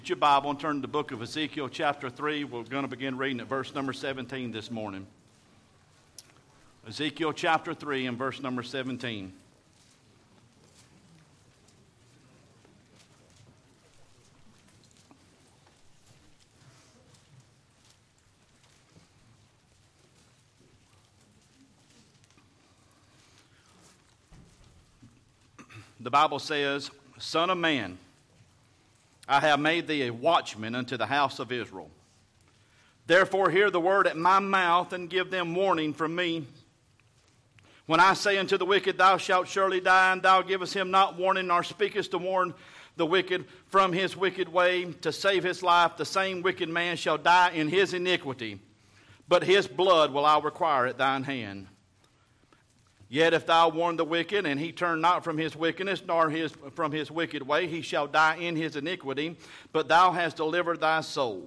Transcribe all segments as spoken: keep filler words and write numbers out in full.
Get your Bible and turn to the book of Ezekiel chapter three. We're going to begin reading at verse number seventeen this morning. Ezekiel chapter three and verse number seventeen. The Bible says, "Son of man, I have made thee a watchman unto the house of Israel. Therefore hear the word at my mouth, and give them warning from me. When I say unto the wicked, thou shalt surely die, and thou givest him not warning, nor speakest to warn the wicked from his wicked way, to save his life, the same wicked man shall die in his iniquity, but his blood will I require at thine hand. Yet if thou warn the wicked, and he turn not from his wickedness, nor his, from his wicked way, he shall die in his iniquity, but thou hast delivered thy soul.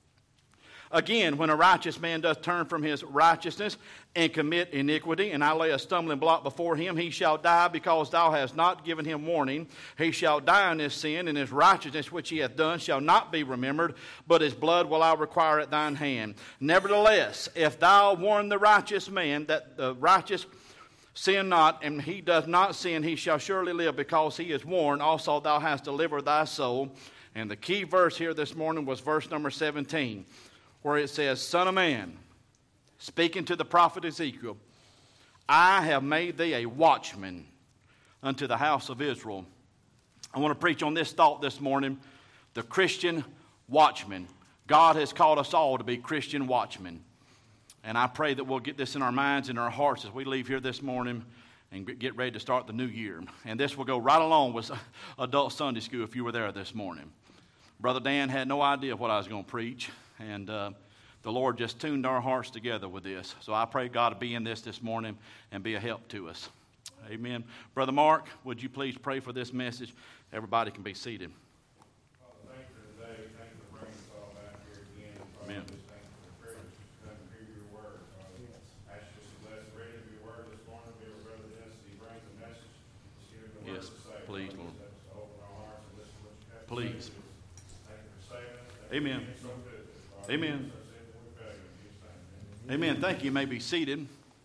Again, when a righteous man doth turn from his righteousness and commit iniquity, and I lay a stumbling block before him, he shall die, because thou hast not given him warning. He shall die in his sin, and his righteousness which he hath done shall not be remembered, but his blood will I require at thine hand. Nevertheless, if thou warn the righteous man, that the righteous sin not, and he does not sin, he shall surely live, because he is warned. Also thou hast delivered thy soul." And the key verse here this morning was verse number seventeen, where it says, "Son of man, speaking to the prophet Ezekiel, I have made thee a watchman unto the house of Israel." I want to preach on this thought this morning, the Christian watchman. God has called us all to be Christian watchmen. And I pray that we'll get this in our minds and our hearts as we leave here this morning and get ready to start the new year. And this will go right along with Adult Sunday School if you were there this morning. Brother Dan had no idea what I was going to preach, and uh, the Lord just tuned our hearts together with this. So I pray God to be in this this morning and be a help to us. Amen. Brother Mark, would you please pray for this message? Everybody can be seated. Father, thank you for today. Thank you for bringing us all back here again. Father, Amen. just thank you for the privilege to come and hear your word. Father, ask you to bless the reading of your word this morning. Be with Brother Dennis as he brings the message. Just hear the Yes, words to say. please, Father, Lord. just help us to open our hearts and listen to what you have to Please. say to us. Thank you for saving us. Thank Amen. you for being so good. Father, Amen. we just say that we beg you in Jesus' name. Amen. Thank you. You may be seated.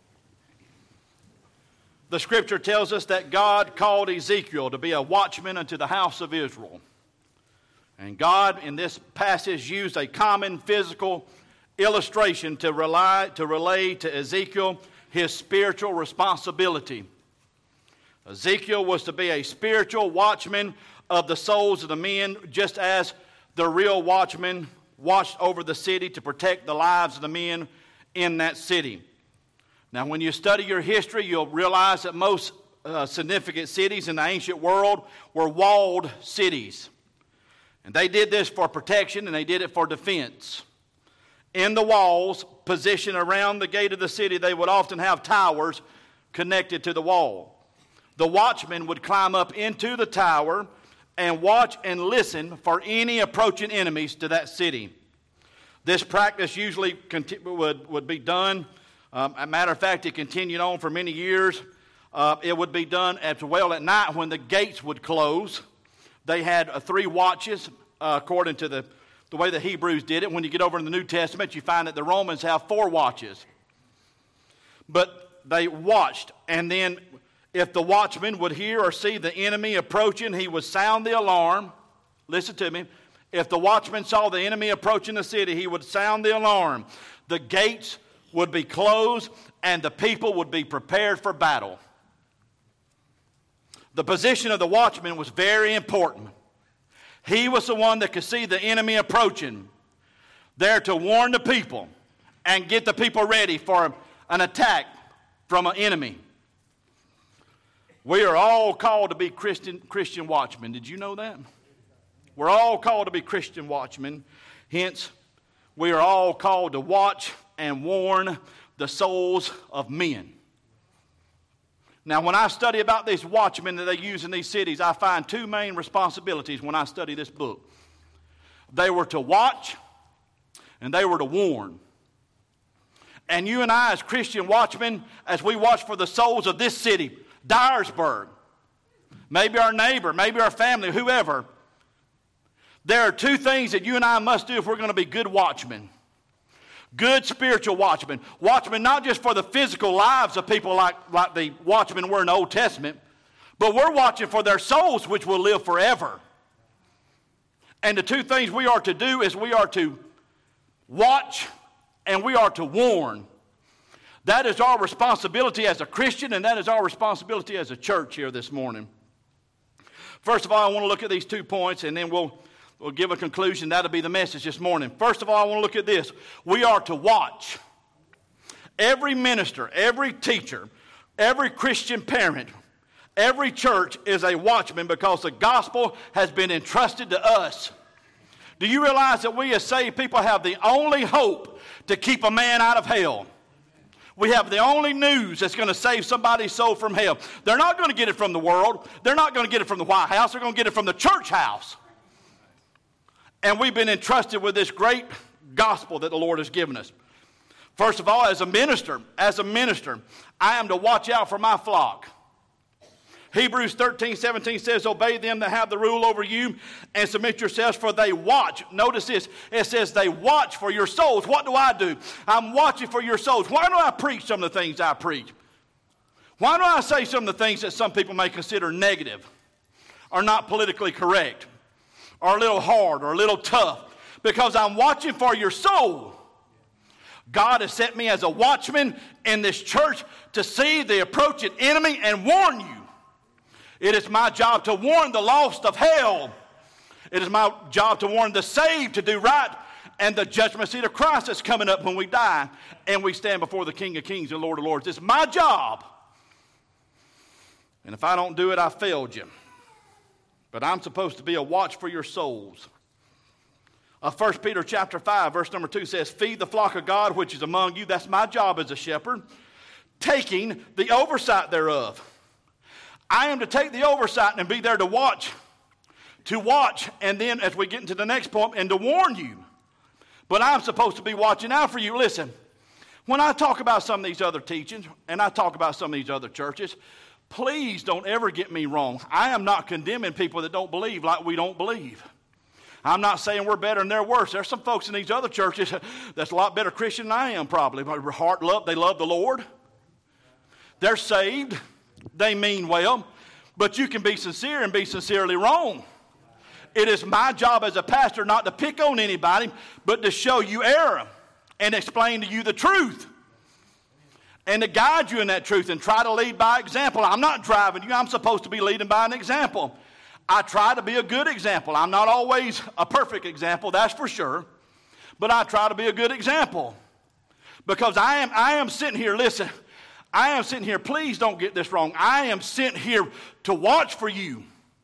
The scripture tells us that God called Ezekiel to be a watchman unto the house of Israel. And God, in this passage, used a common physical illustration to rely, to relay to Ezekiel his spiritual responsibility. Ezekiel was to be a spiritual watchman of the souls of the men, just as the real watchman watched over the city to protect the lives of the men in that city. Now, when you study your history, you'll realize that most uh, significant cities in the ancient world were walled cities. And they did this for protection, and they did it for defense. In the walls, positioned around the gate of the city, they would often have towers connected to the wall. The watchman would climb up into the tower and watch and listen for any approaching enemies to that city. This practice usually conti- would, would be done. Um, as a matter of fact, it continued on for many years. Uh, it would be done as well at night when the gates would close. They had uh, three watches, uh, according to the, the way the Hebrews did it. When you get over in the New Testament, you find that the Romans have four watches. But they watched, and then if the watchman would hear or see the enemy approaching, he would sound the alarm. Listen to me. If the watchman saw the enemy approaching the city, he would sound the alarm. The gates would be closed, and the people would be prepared for battle. The position of the watchman was very important. He was the one that could see the enemy approaching, there to warn the people and get the people ready for an attack from an enemy. We are all called to be Christian, Christian watchmen. Did you know that? We're all called to be Christian watchmen. Hence, we are all called to watch and warn the souls of men. Now, when I study about these watchmen that they use in these cities, I find two main responsibilities when I study this book. They were to watch, and they were to warn. And you and I, as Christian watchmen, as we watch for the souls of this city, Dyersburg, maybe our neighbor, maybe our family, whoever, There are two things that you and I must do if we're going to be good watchmen. Good spiritual watchmen. Watchmen not just for the physical lives of people like, like the watchmen were in the Old Testament, but we're watching for their souls which will live forever. And the two things we are to do is we are to watch and we are to warn. That is our responsibility as a Christian, and that is our responsibility as a church here this morning. First of all, I want to look at these two points, and then we'll, we'll give a conclusion. That'll be the message this morning. First of all, I want to look at this. We are to watch. Every minister, every teacher, every Christian parent, every church is a watchman because the gospel has been entrusted to us. Do you realize that we as saved people have the only hope to keep a man out of hell? We have the only news that's going to save somebody's soul from hell. They're not going to get it from the world. They're not going to get it from the White House. They're going to get it from the church house. And we've been entrusted with this great gospel that the Lord has given us. First of all, as a minister, as a minister, I am to watch out for my flock. Hebrews thirteen seventeen says, obey them that have the rule over you and submit yourselves, for they watch. Notice this. It says they watch for your souls. What do I do? I'm watching for your souls. Why do I preach some of the things I preach? Why do I say some of the things that some people may consider negative or not politically correct or a little hard or a little tough? Because I'm watching for your soul. God has set me as a watchman in this church to see the approaching enemy and warn you. It is my job to warn the lost of hell. It is my job to warn the saved to do right and the judgment seat of Christ that's coming up when we die and we stand before the King of Kings and Lord of Lords. It's my job. And if I don't do it, I failed you. But I'm supposed to be a watch for your souls. Uh, First Peter chapter five, verse number two says, feed the flock of God which is among you. That's my job as a shepherd. Taking the oversight thereof. I am to take the oversight and be there to watch, to watch, and then as we get into the next point, and to warn you. But I'm supposed to be watching out for you. Listen, when I talk about some of these other teachings, and I talk about some of these other churches, please don't ever get me wrong. I am not condemning people that don't believe like we don't believe. I'm not saying we're better and they're worse. There's some folks in these other churches that's a lot better Christian than I am probably. Heart love, they love the Lord. They're saved. They mean well, but you can be sincere and be sincerely wrong. It is my job as a pastor not to pick on anybody, but to show you error and explain to you the truth and to guide you in that truth and try to lead by example. I'm not driving you. I'm supposed to be leading by an example. I try to be a good example. I'm not always a perfect example, that's for sure, but I try to be a good example because I am, I am sitting here, listen, I am sitting here, please don't get this wrong. I am sent here to watch for you.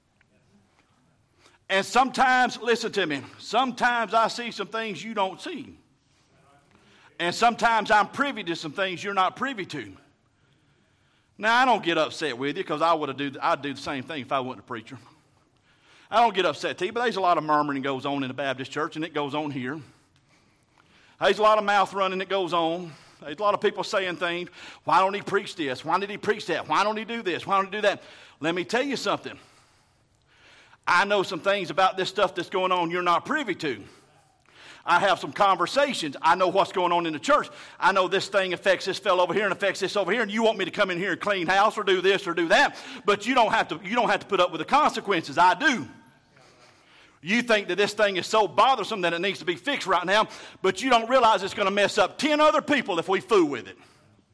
And sometimes, listen to me, sometimes I see some things you don't see. And sometimes I'm privy to some things you're not privy to. Now, I don't get upset with you because I would have do, I'd do the same thing if I wasn't a preacher. I don't get upset to you, but there's a lot of murmuring that goes on in the Baptist church, and it goes on here. There's a lot of mouth running that goes on. There's a lot of people saying things. Why don't he preach this? Why did he preach that? Why don't he do this? Why don't he do that? Let me tell you something. I know some things about this stuff that's going on you're not privy to. I have some conversations. I know what's going on in the church. I know this thing affects this fellow over here and affects this over here, and you want me to come in here and clean house or do this or do that, but you don't have to, you don't have to put up with the consequences. I do. You think that this thing is so bothersome that it needs to be fixed right now, but you don't realize it's going to mess up ten other people if we fool with it.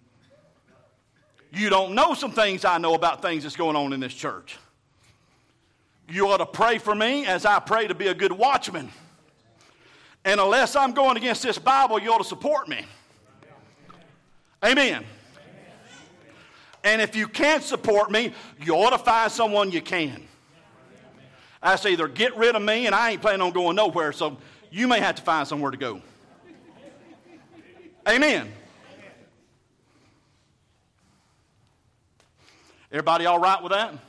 You don't know some things I know about things that's going on in this church. You ought to pray for me as I pray to be a good watchman. And unless I'm going against this Bible, you ought to support me. Amen. And if you can't support me, you ought to find someone you can. I say either get rid of me, and I ain't planning on going nowhere, so you may have to find somewhere to go. Amen. Everybody all right with that?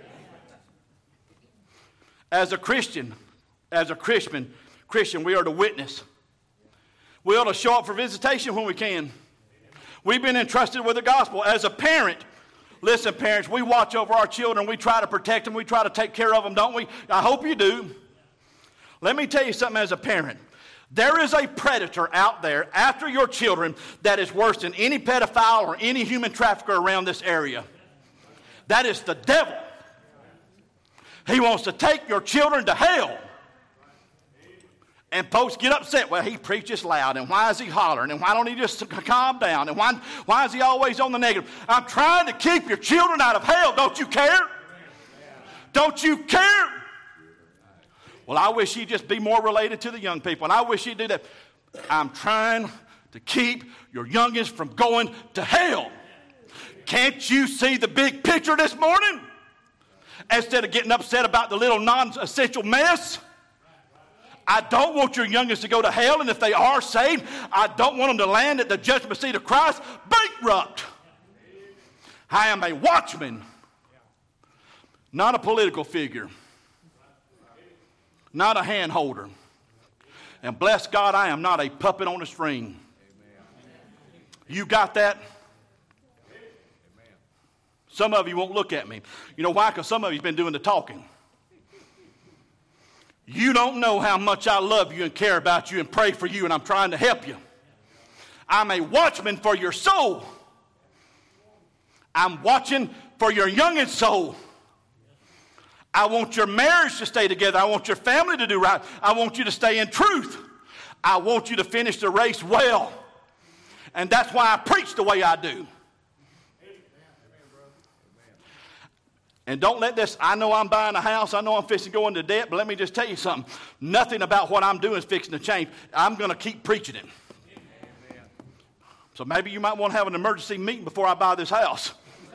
As a Christian, as a Christian, Christian, we are to witness. We ought to show up for visitation when we can. We've been entrusted with the gospel. As a parent, listen, parents, we watch over our children. We try to protect them. We try to take care of them, don't we? I hope you do. Let me tell you something as a parent. There is a predator out there after your children that is worse than any pedophile or any human trafficker around this area. That is the devil. He wants to take your children to hell. And folks get upset. Well, he preaches loud, and why is he hollering? And why don't he just calm down? And why, why is he always on the negative? I'm trying to keep your children out of hell. Don't you care? Don't you care? Well, I wish he'd just be more related to the young people, and I wish he'd do that. I'm trying to keep your youngins from going to hell. Can't you see the big picture this morning? Instead of getting upset about the little non-essential mess. I don't want your youngest to go to hell, and if they are saved, I don't want them to land at the judgment seat of Christ bankrupt. I am a watchman, not a political figure, not a hand holder. And bless God, I am not a puppet on a string. You got that? Some of you won't look at me. You know why? Because some of you have been doing the talking. You don't know how much I love you and care about you and pray for you, and I'm trying to help you. I'm a watchman for your soul. I'm watching for your youngest soul. I want your marriage to stay together. I want your family to do right. I want you to stay in truth. I want you to finish the race well. And that's why I preach the way I do. And don't let this, I know I'm buying a house, I know I'm fixing to go into debt, but let me just tell you something. Nothing about what I'm doing is fixing to change. I'm going to keep preaching it. Amen. So maybe you might want to have an emergency meeting before I buy this house.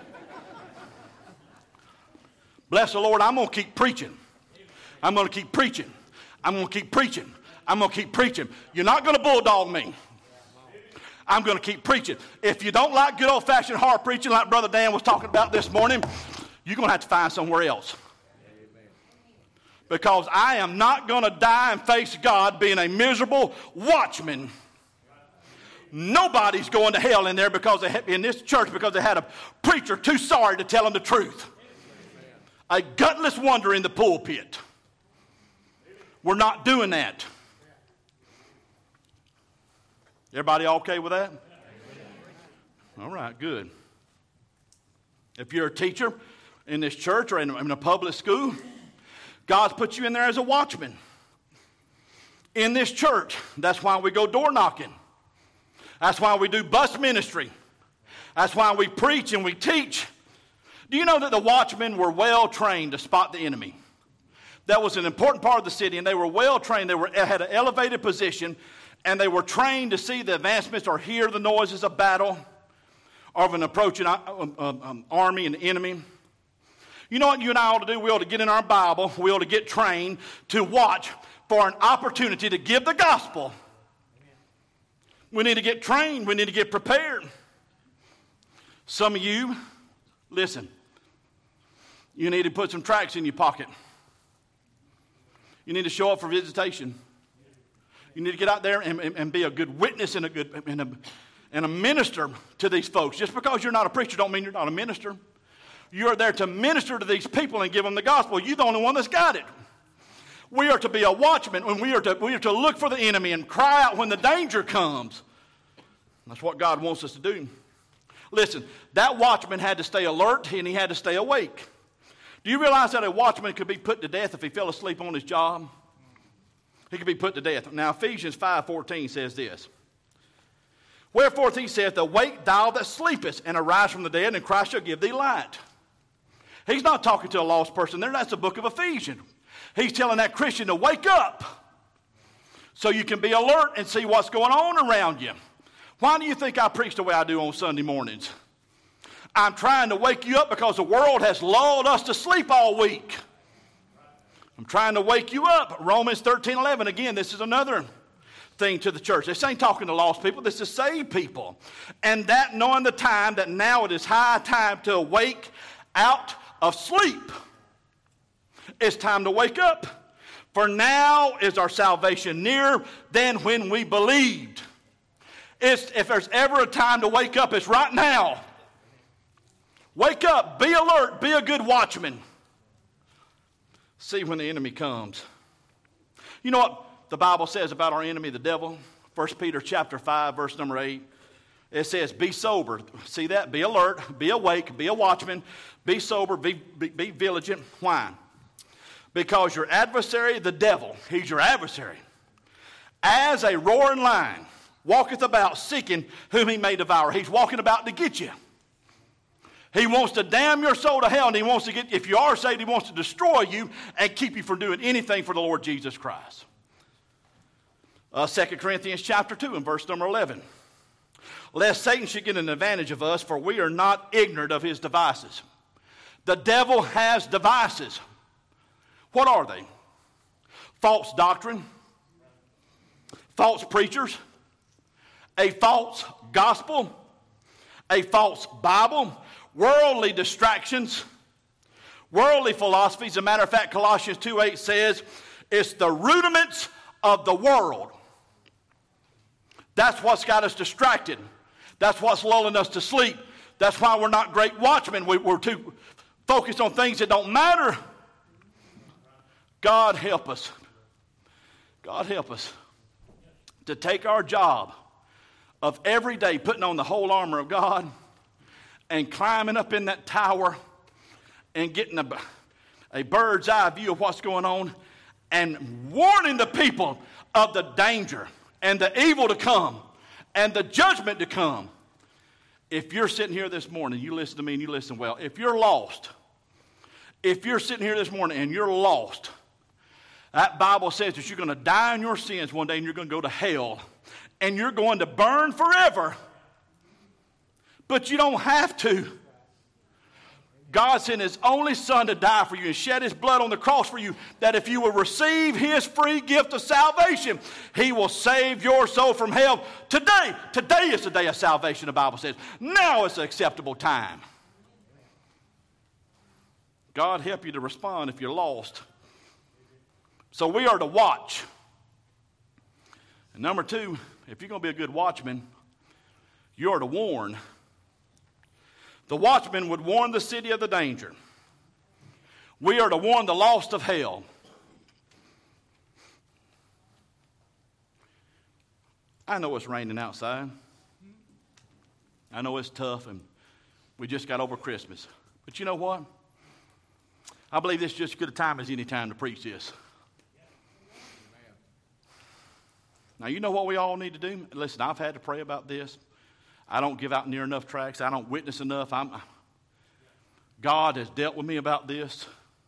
Bless the Lord, I'm going to keep preaching. I'm going to keep preaching. I'm going to keep preaching. I'm going to keep preaching. You're not going to bulldog me. I'm going to keep preaching. If you don't like good old-fashioned hard preaching like Brother Dan was talking about this morning, you're going to have to find somewhere else. Because I am not going to die and face God being a miserable watchman. Nobody's going to hell in there because they had, in this church because they had a preacher too sorry to tell them the truth. A gutless wonder in the pulpit. We're not doing that. Everybody okay with that? All right, good. If you're a teacher in this church or in, in a public school, God's put you in there as a watchman. In this church, that's why we go door knocking. That's why we do bus ministry. That's why we preach and we teach. Do you know that the watchmen were well trained to spot the enemy? That was an important part of the city, and they were well trained. They were, had an elevated position, and they were trained to see the advancements or hear the noises of battle or of an approaching um, um, army and enemy. You know what you and I ought to do? We ought to get in our Bible. We ought to get trained to watch for an opportunity to give the gospel. We need to get trained. We need to get prepared. Some of you, listen, you need to put some tracts in your pocket. You need to show up for visitation. You need to get out there and, and, and be a good witness and a good and a, and a minister to these folks. Just because you're not a preacher don't mean you're not a minister. You're there to minister to these people and give them the gospel. You're the only one that's got it. We are to be a watchman, and we are to, we are to look for the enemy and cry out when the danger comes. That's what God wants us to do. Listen, that watchman had to stay alert, and he had to stay awake. Do you realize that a watchman could be put to death if he fell asleep on his job? He could be put to death. Now, Ephesians five fourteen says this. Wherefore he saith, awake thou that sleepest, and arise from the dead, and Christ shall give thee light. He's not talking to a lost person there. That's the book of Ephesians. He's telling that Christian to wake up so you can be alert and see what's going on around you. Why do you think I preach the way I do on Sunday mornings? I'm trying to wake you up because the world has lulled us to sleep all week. I'm trying to wake you up. Romans thirteen eleven. Again, this is another thing to the church. This ain't talking to lost people. This is saved people. And that knowing the time that now it is high time to awake out of sleep. It's time to wake up. For now is our salvation nearer than when we believed. It's, if there's ever a time to wake up, it's right now. Wake up. Be alert. Be a good watchman. See when the enemy comes. You know what the Bible says about our enemy, the devil? First Peter chapter five, verse number eight. It says, be sober. See that? Be alert, be awake, be a watchman, be sober, be, be, be vigilant. Why? Because your adversary, the devil, he's your adversary, as a roaring lion, walketh about seeking whom he may devour. He's walking about to get you. He wants to damn your soul to hell, and he wants to get, if you are saved, he wants to destroy you and keep you from doing anything for the Lord Jesus Christ. Uh, Second Corinthians chapter two and verse number eleven. Lest Satan should get an advantage of us, for we are not ignorant of his devices. The devil has devices. What are they? False doctrine, false preachers, a false gospel, a false Bible, worldly distractions, worldly philosophies. As a matter of fact, Colossians two eight says it's the rudiments of the world. That's what's got us distracted. That's what's lulling us to sleep. That's why we're not great watchmen. We, we're too focused on things that don't matter. God help us. God help us to take our job of every day putting on the whole armor of God and climbing up in that tower and getting a, a bird's eye view of what's going on and warning the people of the danger and the evil to come and the judgment to come. If you're sitting here this morning, you listen to me and you listen well. If you're lost, if you're sitting here this morning and you're lost, that Bible says that you're going to die in your sins one day and you're going to go to hell and you're going to burn forever. But you don't have to. God sent his only son to die for you and shed his blood on the cross for you, that if you will receive his free gift of salvation, he will save your soul from hell. Today, today is the day of salvation, the Bible says. Now is the acceptable time. God help you to respond if you're lost. So we are to watch. And number two, if you're going to be a good watchman, you are to warn. The watchman would warn the city of the danger. We are to warn the lost of hell. I know it's raining outside. I know it's tough, and we just got over Christmas. But you know what? I believe this is just as good a time as any time to preach this. Now, you know what we all need to do? Listen, I've had to pray about this. I don't give out near enough tracts. I don't witness enough. I'm, God has dealt with me about this.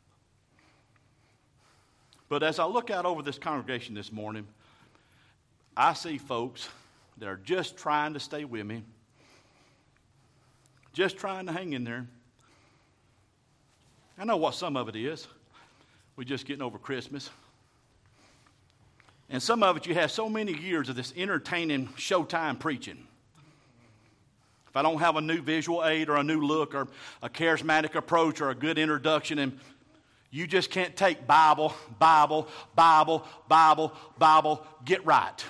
But as I look out over this congregation this morning, I see folks that are just trying to stay with me, just trying to hang in there. I know what some of it is. We're just getting over Christmas. And some of it, you have so many years of this entertaining showtime preaching. If I don't have a new visual aid or a new look or a charismatic approach or a good introduction, and you just can't take Bible, Bible, Bible, Bible, Bible, get right.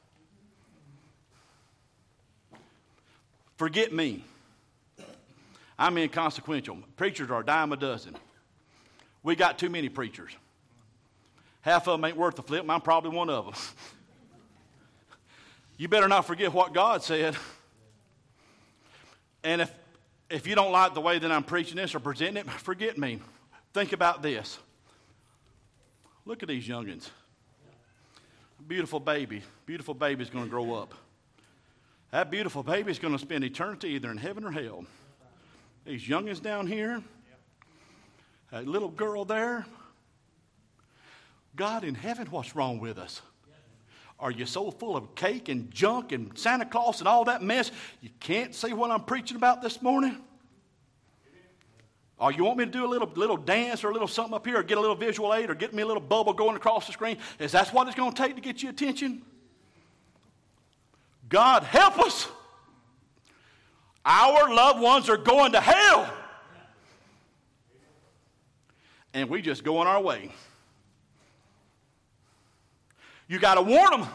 Forget me. I'm inconsequential. Preachers are a dime a dozen. We got too many preachers. Half of them ain't worth the flip, and I'm probably one of them. You better not forget what God said. And if if you don't like the way that I'm preaching this or presenting it, forget me. Think about this. Look at these youngins. Beautiful baby. Beautiful baby's going to grow up. That beautiful baby's going to spend eternity either in heaven or hell. These youngins down here. That little girl there. God in heaven, what's wrong with us? Are you so full of cake and junk and Santa Claus and all that mess you can't see what I'm preaching about this morning? Or you want me to do a little, little dance or a little something up here or get a little visual aid or get me a little bubble going across the screen? Is that what it's going to take to get your attention? God help us. Our loved ones are going to hell. And we just go on our way. You got to warn them.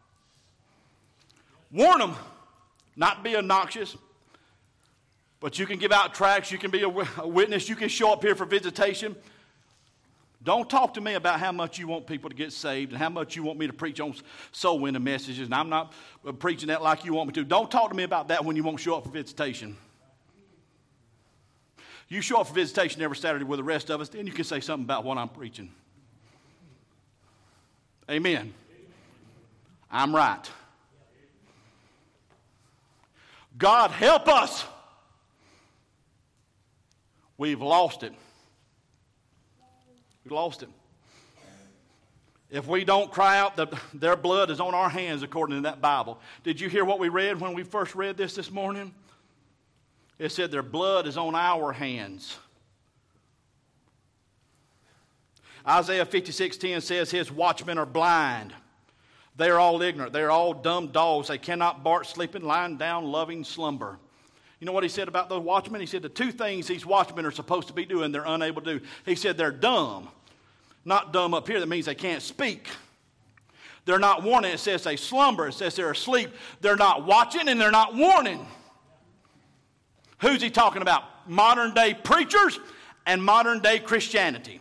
Warn them. Not be obnoxious. But you can give out tracts. You can be a, a witness. You can show up here for visitation. Don't talk to me about how much you want people to get saved and how much you want me to preach on soul winning messages, and I'm not preaching that like you want me to. Don't talk to me about that when you won't show up for visitation. You show up for visitation every Saturday with the rest of us, then you can say something about what I'm preaching. Amen. I'm right. God help us. We've lost it. We've lost it. If we don't cry out, the, their blood is on our hands according to that Bible. Did you hear what we read when we first read this this morning? It said their blood is on our hands. Isaiah fifty-six ten says his watchmen are blind. They are all ignorant. They are all dumb dogs. They cannot bark, sleeping, lying down, loving slumber. You know what he said about those watchmen? He said the two things these watchmen are supposed to be doing, they're unable to do. He said they're dumb. Not dumb up here, that means they can't speak. They're not warning. It says they slumber. It says they're asleep. They're not watching and they're not warning. Who's he talking about? Modern day preachers and modern day Christianity.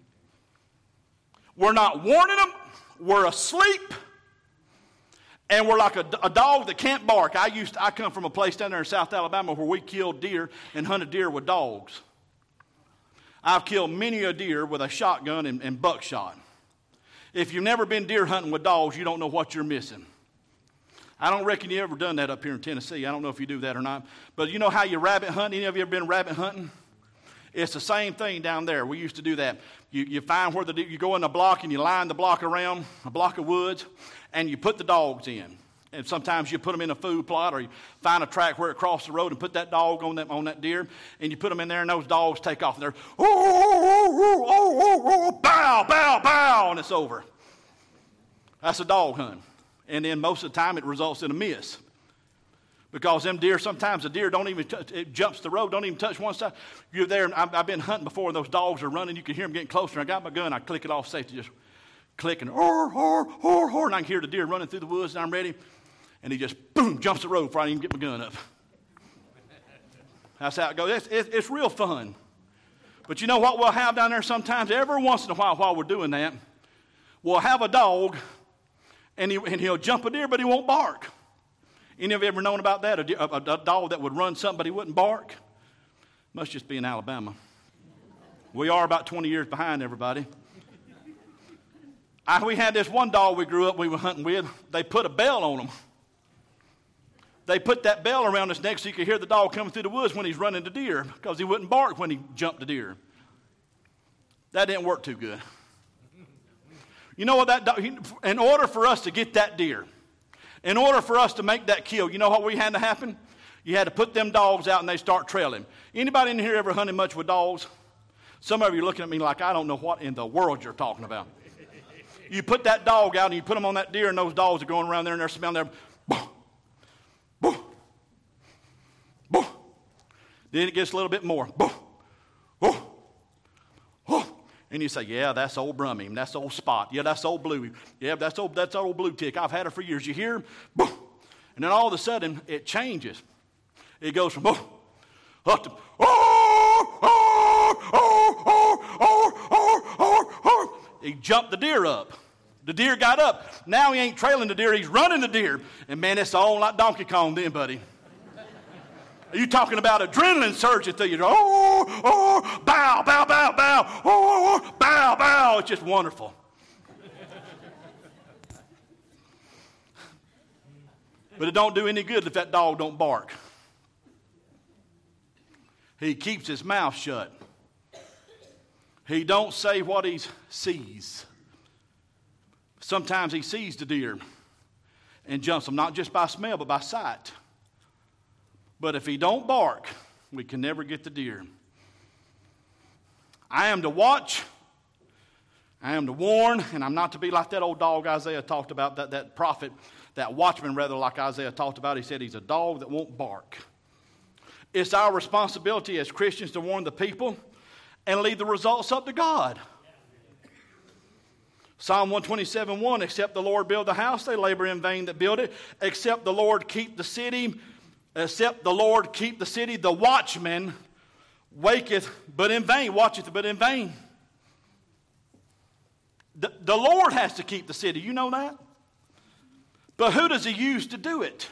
We're not warning them. We're asleep. And we're like a, a dog that can't bark. I used to, I come from a place down there in South Alabama where we killed deer and hunted deer with dogs. I've killed many a deer with a shotgun and, and buckshot. If you've never been deer hunting with dogs, you don't know what you're missing. I don't reckon you ever done that up here in Tennessee. I don't know if you do that or not. But you know how you rabbit hunt? Any of you ever been rabbit hunting? It's the same thing down there. We used to do that. You, you find where the, you go in the block and you line the block around, a block of woods, and you put the dogs in. And sometimes you put them in a food plot, or you find a track where it crosses the road and put that dog on that, on that deer, and you put them in there and those dogs take off. And they're, oh, oh, oh, oh, oh, bow, bow, bow, and it's over. That's a dog hunt. And then most of the time it results in a miss. Because them deer, sometimes the deer don't even touch, it jumps the road, don't even touch one side. You're there, and I've, I've been hunting before, and those dogs are running. You can hear them getting closer. And I got my gun, I click it off safety, just clicking, hor, hor, hor, hor, and I can hear the deer running through the woods, and I'm ready. And he just, boom, jumps the road before I even get my gun up. That's how it goes. It's, it's, it's real fun. But you know what we'll have down there sometimes? Every once in a while while we're doing that, we'll have a dog, and, he, and he'll jump a deer, but he won't bark. Any of you ever known about that? A, a, a dog that would run something, but he wouldn't bark? Must just be in Alabama. We are about twenty years behind everybody. I, we had this one dog we grew up, we were hunting with. They put a bell on him. They put that bell around his neck so you could hear the dog coming through the woods when he's running the deer, because he wouldn't bark when he jumped the deer. That didn't work too good. You know what that dog, in order for us to get that deer, in order for us to make that kill, you know what we had to happen? You had to put them dogs out and they start trailing. Anybody in here ever hunted much with dogs? Some of you are looking at me like I don't know what in the world you're talking about. You put that dog out and you put them on that deer, and those dogs are going around there and they're smelling there. Boo, boo, boo. Then it gets a little bit more. Boo, boo, boo. And you say, yeah, that's old Brummy. That's old Spot. Yeah, that's old Bluey. Yeah, that's old, that's old Blue Tick. I've had her for years. You hear? Boo. And then all of a sudden, it changes. It goes from boo up to, oh, oh, oh, oh, oh, oh, oh, oh. He jumped the deer up. The deer got up. Now he ain't trailing the deer. He's running the deer. And, man, it's all like Donkey Kong then, buddy. Are you talking about adrenaline surging through you? Oh, oh, bow, bow, bow, bow. Oh, oh, oh, bow, bow. It's just wonderful. But it don't do any good if that dog don't bark. He keeps his mouth shut. He don't say what he sees. Sometimes he sees the deer and jumps them, not just by smell, but by sight. But if he don't bark, we can never get the deer. I am to watch, I am to warn, and I'm not to be like that old dog Isaiah talked about, that, that prophet, that watchman rather, like Isaiah talked about. He said he's a dog that won't bark. It's our responsibility as Christians to warn the people and leave the results up to God. Psalm one twenty-seven one, except the Lord build the house, they labor in vain that build it. Except the Lord keep the city, except the Lord keep the city, the watchman waketh but in vain, watcheth but in vain. The, the Lord has to keep the city. You know that? But who does he use to do it?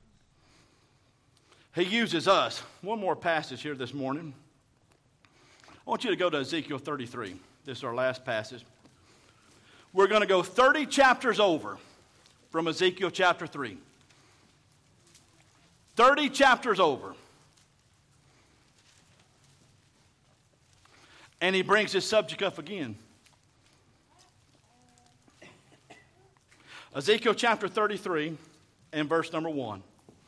He uses us. One more passage here this morning. I want you to go to Ezekiel thirty-three. This is our last passage. We're going to go thirty chapters over from Ezekiel chapter three. thirty chapters over. And he brings this subject up again. Ezekiel chapter thirty-three and verse number one.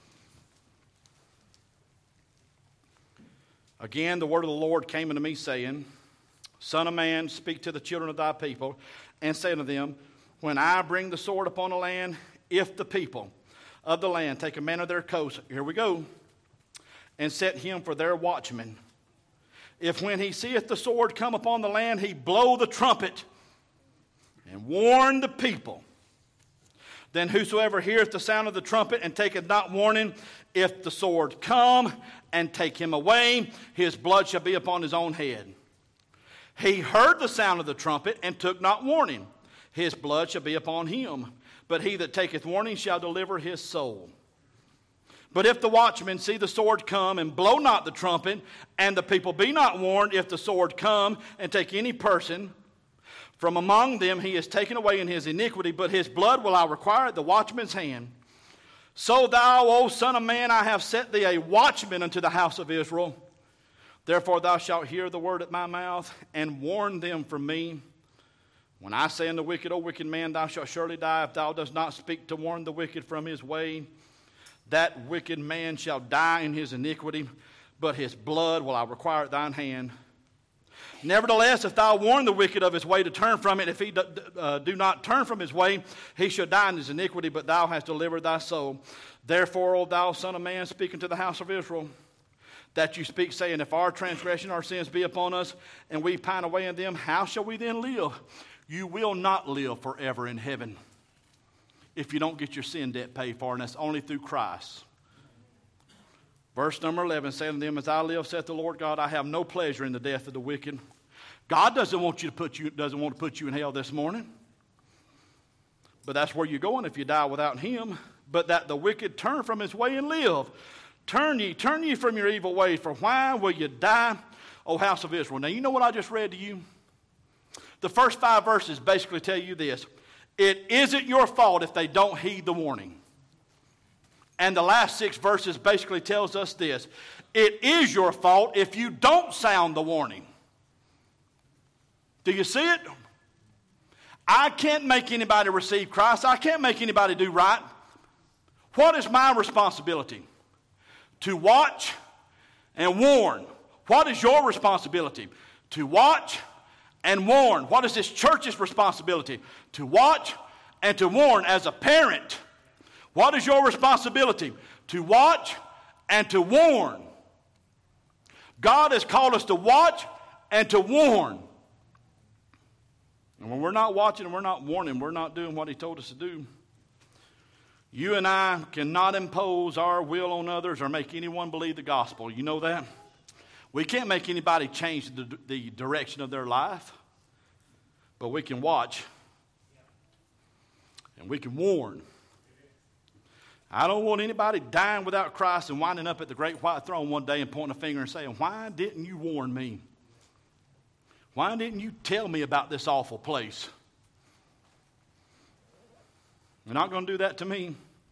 Again, the word of the Lord came unto me, saying, Son of man, speak to the children of thy people, and say unto them, When I bring the sword upon the land, if the people of the land take a man of their coast, here we go, and set him for their watchman, if when he seeth the sword come upon the land, he blow the trumpet, and warn the people, then whosoever heareth the sound of the trumpet and taketh not warning, if the sword come and take him away, his blood shall be upon his own head. He heard the sound of the trumpet and took not warning, his blood shall be upon him. But he that taketh warning shall deliver his soul. But if the watchman see the sword come and blow not the trumpet, and the people be not warned, if the sword come and take any person from among them, he is taken away in his iniquity, but his blood will I require at the watchman's hand. So thou, O son of man, I have set thee a watchman unto the house of Israel. Therefore thou shalt hear the word at my mouth, and warn them from me. When I say unto the wicked, O wicked man, thou shalt surely die, if thou dost not speak to warn the wicked from his way, that wicked man shall die in his iniquity, but his blood will I require at thine hand. Nevertheless, if thou warn the wicked of his way to turn from it, if he do, uh, do not turn from his way, he shall die in his iniquity, but thou hast delivered thy soul. Therefore, O thou son of man, speak unto the house of Israel, that you speak, saying, If our transgression, our sins be upon us, and we pine away in them, how shall we then live? You will not live forever in heaven if you don't get your sin debt paid for, and that's only through Christ. Verse number eleven, saying to them, As I live, saith the Lord God, I have no pleasure in the death of the wicked. God doesn't want you to put you doesn't want to put you in hell this morning. But that's where you're going if you die without him. But that the wicked turn from his way and live. Turn ye, turn ye from your evil ways, for why will you die, O house of Israel? Now you know what I just read to you? The first five verses basically tell you this. It isn't your fault if they don't heed the warning. And the last six verses basically tells us this. It is your fault if you don't sound the warning. Do you see it? I can't make anybody receive Christ. I can't make anybody do right. What is my responsibility? To watch and warn. What is your responsibility? To watch and warn. What is this church's responsibility? To watch and to warn as a parent. What is your responsibility? To watch and to warn. God has called us to watch and to warn. And when we're not watching and we're not warning, we're not doing what he told us to do. You and I cannot impose our will on others or make anyone believe the gospel. You know that? We can't make anybody change the, the direction of their life. But we can watch and we can warn. I don't want anybody dying without Christ and winding up at the great white throne one day and pointing a finger and saying, Why didn't you warn me? Why didn't you tell me about this awful place? You're not going to do that to me.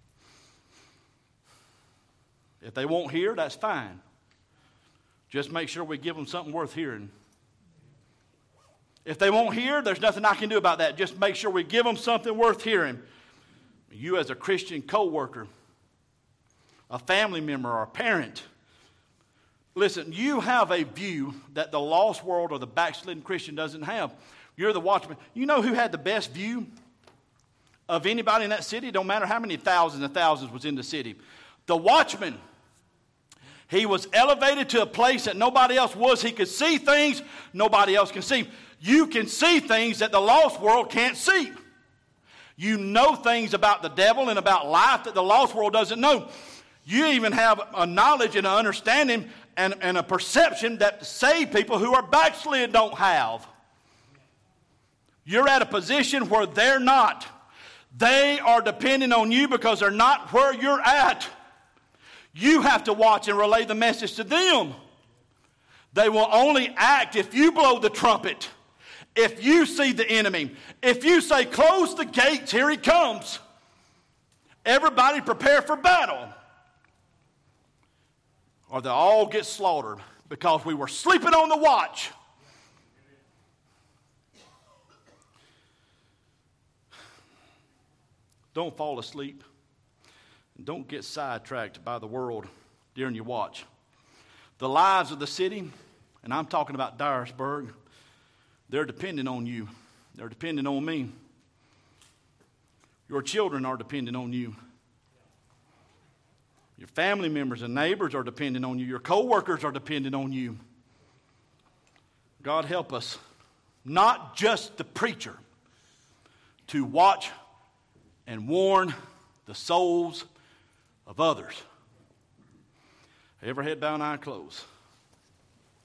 If they won't hear, that's fine. Just make sure we give them something worth hearing. If they won't hear, there's nothing I can do about that. Just make sure we give them something worth hearing. You as a Christian co-worker, a family member, or a parent, listen, you have a view that the lost world or the backslidden Christian doesn't have. You're the watchman. You know who had the best view of anybody in that city? Don't matter how many thousands and thousands was in the city. The watchman. He was elevated to a place that nobody else was. He could see things nobody else can see. You can see things that the lost world can't see. You know things about the devil and about life that the lost world doesn't know. You even have a knowledge and an understanding and, and a perception that saved people who are backslid don't have. You're at a position where they're not. They are depending on you because they're not where you're at. You have to watch and relay the message to them. They will only act if you blow the trumpet, if you see the enemy, if you say, close the gates, here he comes. Everybody prepare for battle. Or they'll all get slaughtered because we were sleeping on the watch. Don't fall asleep. And don't get sidetracked by the world during your watch. The lives of the city, and I'm talking about Dyersburg, they're depending on you. They're depending on me. Your children are depending on you. Your family members and neighbors are depending on you. Your co-workers are depending on you. God help us, not just the preacher, to watch and warn the souls of others. Every head bowed and eye closed.